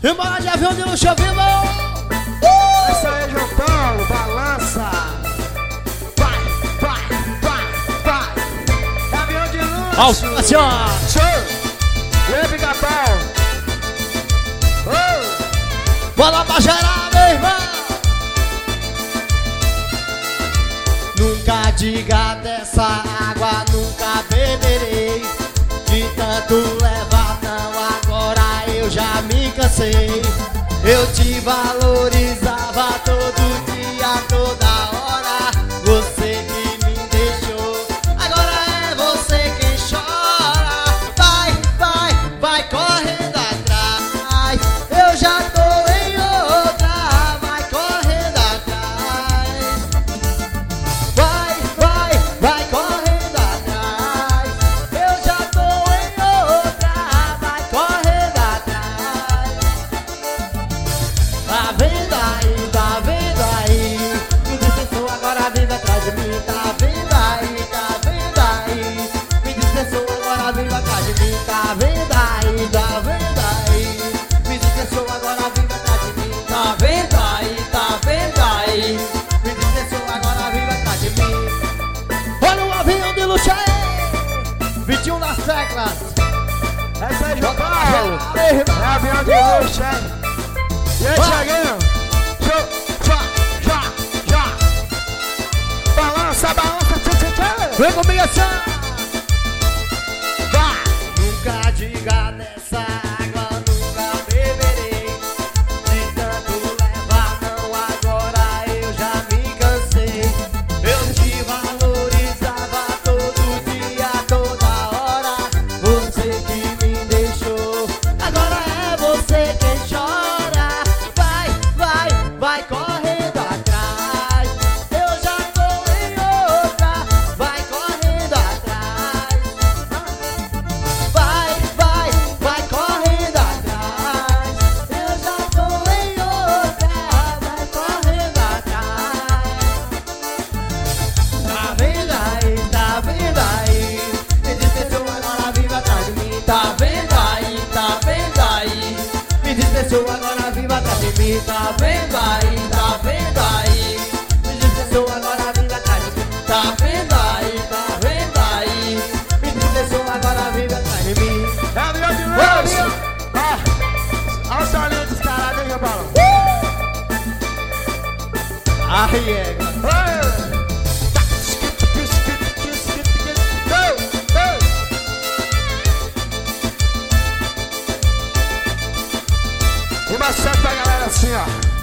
Embora de avião de luxo vivo. Essa aí, João Paulo, balança. Vai, vai, vai, vai. Avião de luxo. Ó, assim ó. Show. E aí, Pica-Pau? Bola pra gerar, meu irmão. Nunca diga dessa água, nunca beberei. De tanto levar não, agora eu já me cansei. Eu te valorizava todo dia, toda hora. Você que me deixou, agora é você quem chora. Vai, vai, vai correndo atrás. Eu já tô em outra, vai correndo atrás. Vai, vai, vai correndo atrás. Eu já tô em outra, vai correndo atrás. Tá vendo aí, tá vendo aí? Me dispensou, agora vive atrás de mim. Tá vendo aí, tá vendo aí? Me dispensou, agora vive atrás de mim. Tá vendo aí, tá vendo aí? Me dispensou, agora vive atrás de mim. Tá vendo aí, tá vendo aí? Me dispensou, agora vive atrás de mim. Olha o avião de luxo aí! 21 nas teclas. Essa aí, João Paulo. É avião de luxo, hein? E aí, Thiaguinho? Show, já. Balança, balança, tchê. Vem comigo assim. Vai. Nunca diga dessa água, nunca beberei. De tanto levar não, agora eu já me cansei. Eu te valorizava todo dia, toda hora. Você que me deixou, agora é você quem chora. Vai, vai, vai correndo atrás. Eu já tô em outra, vai correndo atrás. Vai, vai, vai correndo atrás. Eu já tô em outra, vai correndo atrás. Tá vendo aí, tá vendo aí? Me dispensou, agora vive atrás de mim. Tá vendo aí, tá vendo aí? Me dispensou, agora vive atrás de mim. Tá vendo aí, tá vendo aí? Me dispensou, agora vive atrás de mim. Tá vendo aí, tá vendo aí? Me dispensou, agora vive atrás de mim. É avião de luxo. Olha o solinho descarado, hein, João Paulo? Aí é. Uma seta pra galera assim, ó.